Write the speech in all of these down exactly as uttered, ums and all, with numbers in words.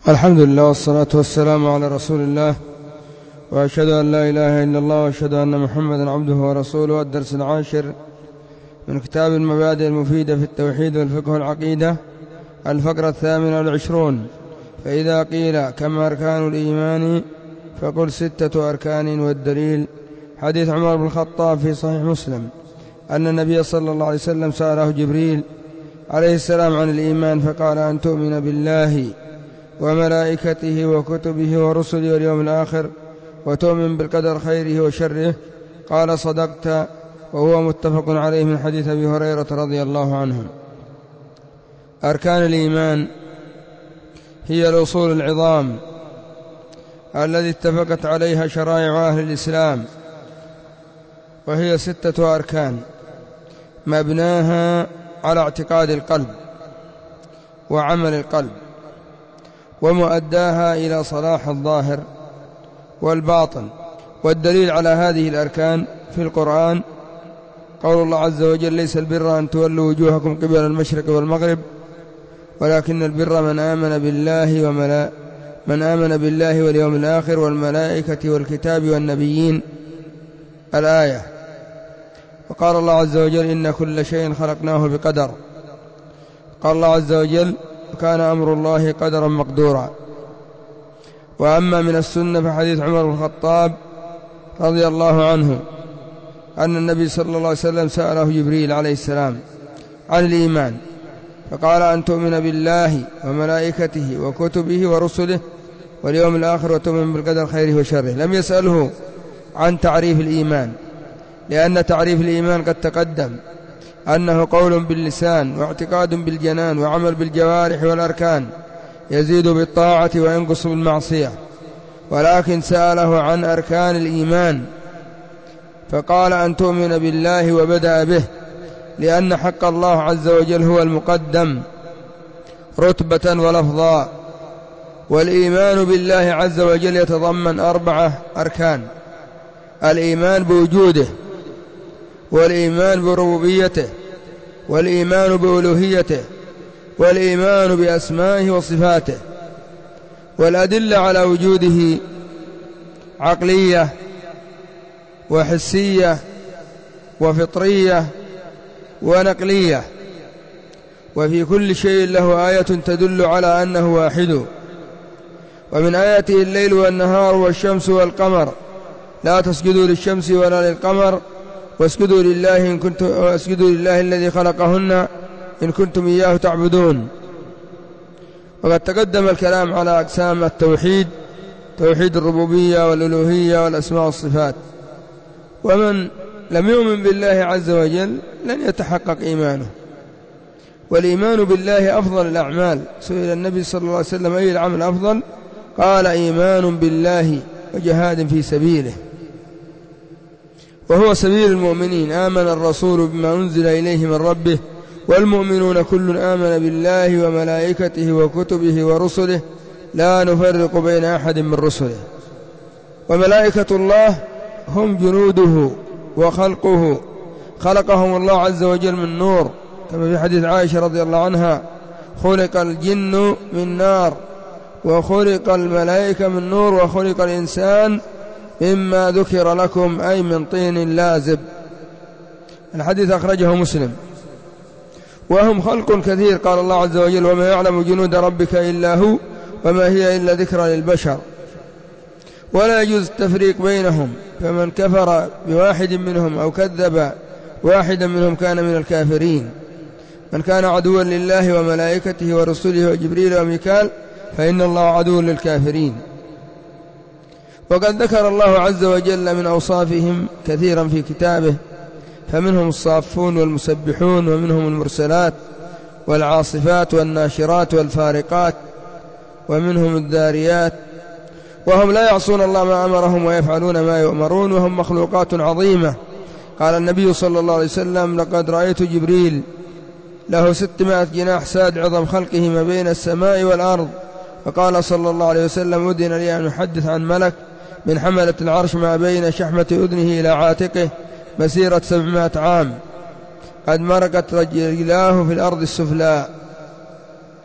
الحمد لله والصلاة والسلام على رسول الله، وأشهد أن لا إله إلا الله، وأشهد أن محمدا عبده ورسوله. الدرس العاشر من كتاب المبادئ المفيدة في التوحيد والفقه والعقيدة، الفقرة الثامنة والعشرون. فإذا قيل كم أركان الإيمان فقل ستة أركان والدليل. حديث عمر بن الخطاب في صحيح مسلم أن النبي صلى الله عليه وسلم سأله جبريل عليه السلام عن الإيمان فقال: أن تؤمن بالله وملائكته وكتبه ورسله واليوم الآخر وتؤمن بالقدر خيره وشره. قال: صدقت. وهو متفق عليه من حديث أبي هريرة رضي الله عنه. أركان الإيمان هي الأصول العظام الذي اتفقت عليها شرائع أهل الإسلام، وهي ستة أركان مبناها على اعتقاد القلب وعمل القلب، ومؤداها إلى صلاح الظاهر والباطن. والدليل على هذه الأركان في القرآن قول الله عز وجل: ليس البر أن تولوا وجوهكم قبل المشرق والمغرب ولكن البر من آمن بالله وملا من آمن بالله واليوم الآخر والملائكة والكتاب والنبيين. الآية. وقال الله عز وجل: إن كل شيء خلقناه بقدر. قال الله عز وجل: كان أمر الله قدرا مقدورا. وأما من السنة فحديث عمر بن الخطاب رضي الله عنه أن النبي صلى الله عليه وسلم سأله جبريل عليه السلام عن الإيمان فقال: أن تؤمن بالله وملائكته وكتبه ورسله واليوم الآخر وتؤمن بالقدر خيره وشره. لم يسأله عن تعريف الإيمان، لأن تعريف الإيمان قد تقدم أنه قول باللسان واعتقاد بالجنان وعمل بالجوارح والأركان، يزيد بالطاعة وينقص بالمعصية. ولكن سأله عن أركان الإيمان فقال: أن تؤمن بالله، وبدأ به لأن حق الله عز وجل هو المقدم رتبة ولفظا. والإيمان بالله عز وجل يتضمن أربعة أركان: الإيمان بوجوده، والإيمان بربوبيته، والإيمان بألوهيته، والإيمان بأسمائه وصفاته. والأدلة على وجوده عقلية وحسية وفطرية ونقلية، وفي كل شيء له آية تدل على أنه واحد. ومن آياته الليل والنهار والشمس والقمر، لا تسجدوا للشمس ولا للقمر واسجدوا لله إن كنتم واسجدوا لله الذي خلقهن إن كنتم إياه تعبدون. وقد تقدم الكلام على أقسام التوحيد: توحيد الربوبية والألوهية والأسماء والصفات. ومن لم يؤمن بالله عز وجل لن يتحقق إيمانه. والإيمان بالله أفضل الأعمال. سئل النبي صلى الله عليه وسلم: أي العمل أفضل؟ قال: إيمان بالله وجهاد في سبيله. وهو سبيل المؤمنين. آمن الرسول بما أنزل إليه من ربه والمؤمنون كل آمن بالله وملائكته وكتبه ورسله لا نفرق بين أحد من رسله. وملائكة الله هم جنوده وخلقه، خلقهم الله عز وجل من نور، كما في حديث عائشة رضي الله عنها: خلق الجن من نار وخلق الملائكة من نور وخلق الإنسان مما ذكر لكم، أي من طين لازب. الحديث أخرجه مسلم. وهم خلق كثير. قال الله عز وجل: وما يعلم جنود ربك إلا هو وما هي إلا ذكرى للبشر. ولا يجوز التفريق بينهم، فمن كفر بواحد منهم أو كذب واحدا منهم كان من الكافرين. من كان عدوا لله وملائكته ورسله وجبريل وميكال فإن الله عدو للكافرين. وقد ذكر الله عز وجل من أوصافهم كثيرا في كتابه، فمنهم الصافون والمسبحون، ومنهم المرسلات والعاصفات والناشرات والفارقات، ومنهم الذاريات. وهم لا يعصون الله ما أمرهم ويفعلون ما يؤمرون، وهم مخلوقات عظيمة. قال النبي صلى الله عليه وسلم: لقد رأيت جبريل له ستمائة جناح ساد عظم خلقه ما بين السماء والأرض. فقال صلى الله عليه وسلم: أذن لي أن أحدث عن ملك من حملة العرش ما بين شحمة أذنه إلى عاتقه مسيرة سبعمائة عام، قد مرقت رجلاه في الأرض السفلى.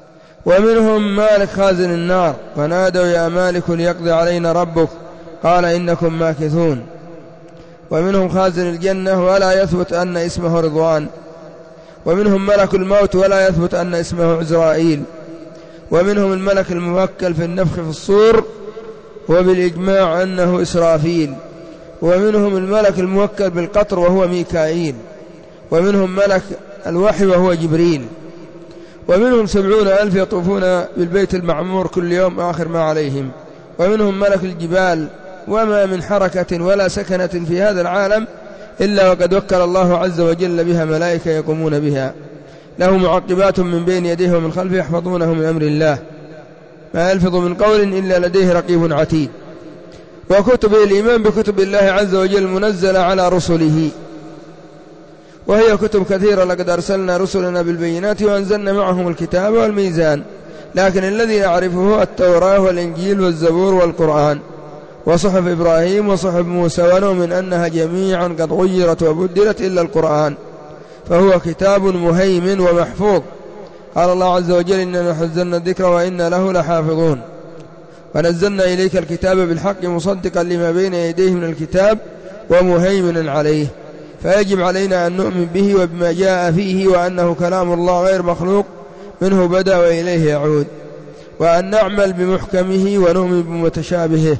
ومنهم مالك خازن النار ونادوا يا مالك ليقضي علينا ربك قال إنكم ماكثون. ومنهم خازن الجنة ولا يثبت أن اسمه رضوان. ومنهم ملك الموت ولا يثبت أن اسمه عزرائيل. ومنهم الملك الموكل في النفخ في الصور وبالإجماع أنه إسرافيل. ومنهم الملك الموكل بالقطر وهو ميكائيل. ومنهم ملك الوحي وهو جبريل. ومنهم سبعون ألف يطوفون بالبيت المعمور كل يوم آخر ما عليهم. ومنهم ملك الجبال وما من حركة ولا سكنة في هذا العالم إلا وقد وكل الله عز وجل بها ملائكة يقومون بها له معقبات من بين يديه ومن خلفه يحفظونه من أمر الله ما يلفظ من قول إلا لديه رقيب عتيد. وكتب الإيمان بكتب الله عز وجل منزلة على رسله وهي كتب كثيرة لقد أرسلنا رسلنا بالبينات وأنزلنا معهم الكتاب والميزان لكن الذي يعرفه التوراة والإنجيل والزبور والقرآن وصحف إبراهيم وصحف موسى ونؤمن أنها جميعا قد غيرت وبدلت إلا القرآن فهو كتاب مهيمن ومحفوظ. قال الله عز وجل إننا نزلنا الذكر وإنا له لحافظون. ونزلنا إليك الكتاب بالحق مصدقا لما بين يديه من الكتاب ومهيمنا عليه فيجب علينا أن نؤمن به وبما جاء فيه وأنه كلام الله غير مخلوق منه بدأ وإليه يعود وأن نعمل بمحكمه ونؤمن بمتشابهه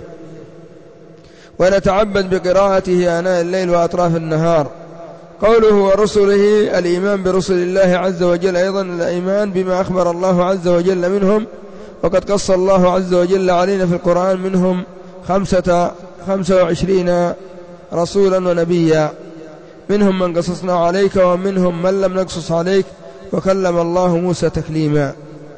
ونتعبد بقراءته آناء الليل وأطراف النهار. قوله ورسله الإيمان برسل الله عز وجل أيضا الإيمان بما أخبر الله عز وجل منهم وقد قص الله عز وجل علينا في القرآن منهم خمسة خمسة وعشرين رسولا ونبيا منهم من قصصنا عليك ومنهم من لم نقصص عليك وكلم الله موسى تكليما.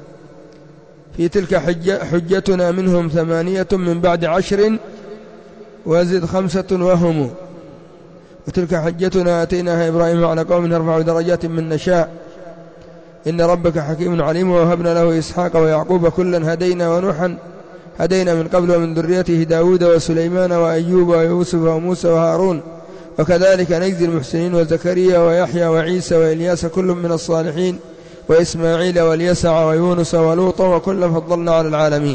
في تلك حجة حجتنا منهم ثمانية من بعد عشر وزد خمسة وهم وتلك حجتنا آتيناها إبراهيم على قوم نرفع درجات من نشاء إن ربك حكيم عليم. ووهبنا له إسحاق ويعقوب كلا هدينا ونوحا هدينا من قبل ومن ذريته داود وسليمان وأيوب ويوسف وموسى وهارون وكذلك نجزي المحسنين وزكريا ويحيى وعيسى وإلياس كل من الصالحين وإسماعيل واليسع ويونس ولوطا وكلا فضلنا على العالمين.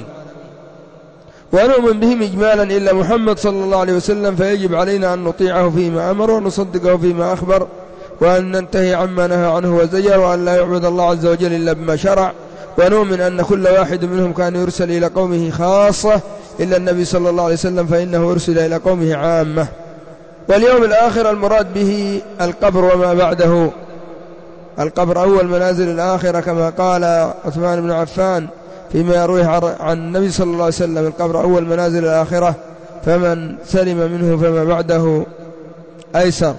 ونؤمن بهم إجمالا إلا محمد صلى الله عليه وسلم فيجب علينا أن نطيعه فيما أمر ونصدقه فيما أخبر وأن ننتهي عما نهى عنه وزجر وأن لا يعبد الله عز وجل إلا بما شرع. ونؤمن أن كل واحد منهم كان يرسل إلى قومه خاصة إلا النبي صلى الله عليه وسلم فإنه أرسل إلى قومه عامة. واليوم الآخر المراد به القبر وما بعده. القبر أول منازل الآخرة كما قال عثمان بن عفان فيما يرويه عن النبي صلى الله عليه وسلم القبر أول منازل الآخرة فمن سلم منه فما بعده أيسر.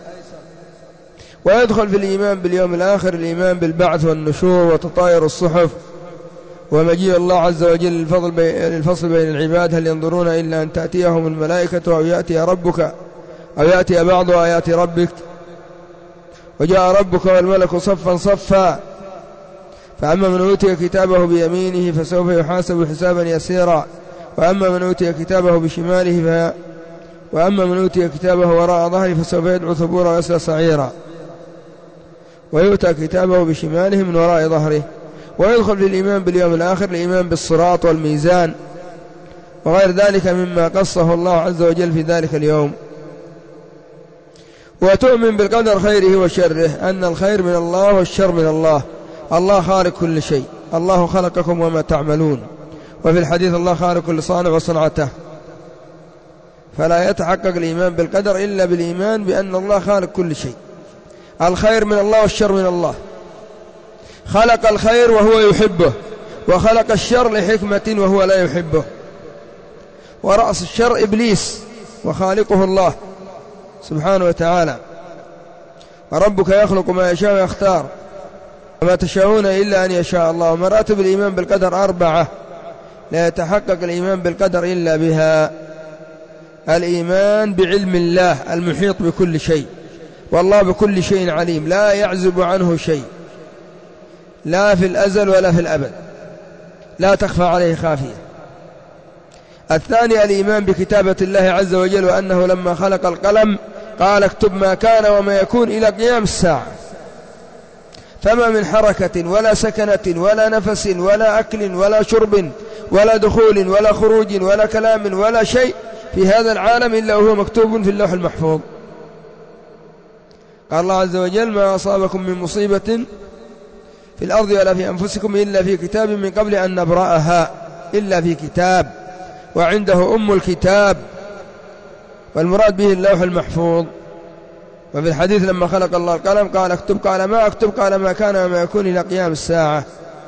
ويدخل في الإيمان باليوم الآخر الإيمان بالبعث والنشور وتطاير الصحف ومجيء الله عز وجل للفصل بين العباد هل ينظرون إلا أن تأتيهم الملائكة أو يأتي ربك أو يأتي بعض آيات ربك وجاء ربك والملك صفا صفا فأما من أوتي كتابه بيمينه فسوف يحاسب حسابا يسيرا وأما من أوتي كتابه بشماله ف... وأما من أوتي كتابه وراء ظهره فسوف يدعو ثبورا ويصلى سعيرا ويؤتى كتابه بشماله من وراء ظهره. ويدخل في الإيمان باليوم الآخر الإيمان بالصراط والميزان وغير ذلك مما قصه الله عز وجل في ذلك اليوم. وتؤمن بالقدر خيره وشره أن الخير من الله والشر من الله. الله خالق كل شيء الله خلقكم وما تعملون. وفي الحديث الله خالق كل صانع وصنعته فلا يتحقق الإيمان بالقدر إلا بالإيمان بأن الله خالق كل شيء. الخير من الله والشر من الله. خلق الخير وهو يحبه وخلق الشر لحكمة وهو لا يحبه. ورأس الشر إبليس وخالقه الله سبحانه وتعالى. وربك يخلق ما يشاء ويختار وما تشاءون إلا أن يشاء الله. ومراتب الإيمان بالقدر أربعة لا يتحقق الإيمان بالقدر إلا بها. الإيمان بعلم الله المحيط بكل شيء والله بكل شيء عليم لا يعزب عنه شيء لا في الأزل ولا في الأبد لا تخفى عليه خافية. الثاني الإيمان بكتابة الله عز وجل وأنه لما خلق القلم قال اكتب ما كان وما يكون إلى قيام الساعة فما من حركة ولا سكنة ولا نفس ولا أكل ولا شرب ولا دخول ولا خروج ولا كلام ولا شيء في هذا العالم إلا وهو مكتوب في اللوح المحفوظ. قال الله عز وجل: ما أصابكم من مصيبة في الأرض ولا في أنفسكم إلا في كتاب من قبل أن نبرأها، إلا في كتاب، وعنده أم الكتاب، والمراد به اللوح المحفوظ. وفي الحديث لما خلق الله القلم قال: اكتب، قال: ما أكتب؟ قال: ما كان وما يكون إلى قيام الساعة.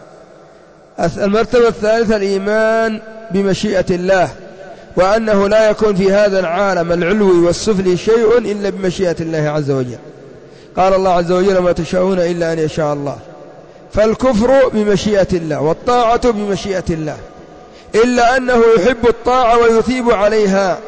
المرتبة الثالثة الإيمان بمشيئة الله، وأنه لا يكون في هذا العالم العلوي والسفلي شيء إلا بمشيئة الله عز وجل. قال الله عز وجل: ما تشاءون إلا أن يشاء الله. فالكفر بمشيئة الله والطاعة بمشيئة الله، إلا أنه يحب الطاعة ويثيب عليها،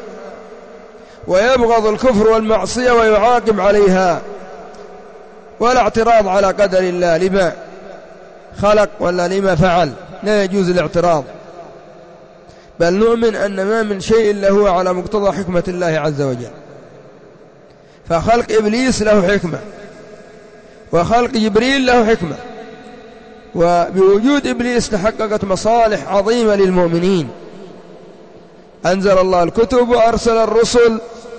ويبغض الكفر والمعصية ويعاقب عليها، ولا اعتراض على قدر الله لما خلق ولا لما فعل، لا يجوز الاعتراض، بل نؤمن أن ما من شيء إلا هو على مقتضى حكمة الله عز وجل. فخلق إبليس له حكمة، وخلق جبريل له حكمة، وبوجود إبليس تحققت مصالح عظيمة للمؤمنين. أنزل الله الكتب وأرسل الرسل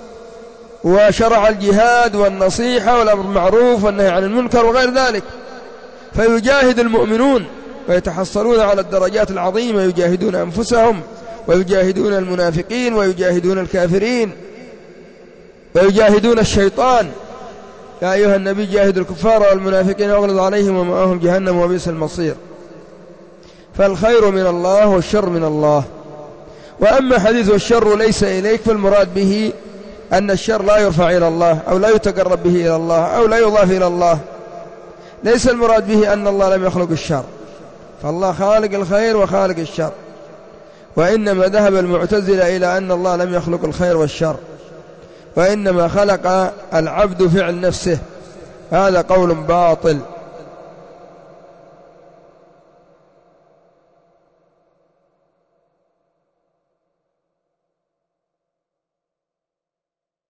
وشرع الجهاد والنصيحة والأمر بالمعروف والنهي عن المنكر وغير ذلك، فيجاهد المؤمنون ويتحصلون على الدرجات العظيمة، يجاهدون أنفسهم ويجاهدون المنافقين ويجاهدون الكافرين ويجاهدون الشيطان. يا أيها النبي جاهد الكفار والمنافقين واغلظ عليهم ومأواهم جهنم وبئس المصير. فالخير من الله والشر من الله. وأما حديث الشر ليس إليك، فالمراد به أن الشر لا يرفع إلى الله أو لا يتقرب به إلى الله أو لا يضاف إلى الله. ليس المراد به أن الله لم يخلق الشر، فالله خالق الخير وخالق الشر. وإنما ذهب المعتزلة إلى أن الله لم يخلق الخير والشر، وإنما خلق العبد فعل نفسه. هذا قول باطل.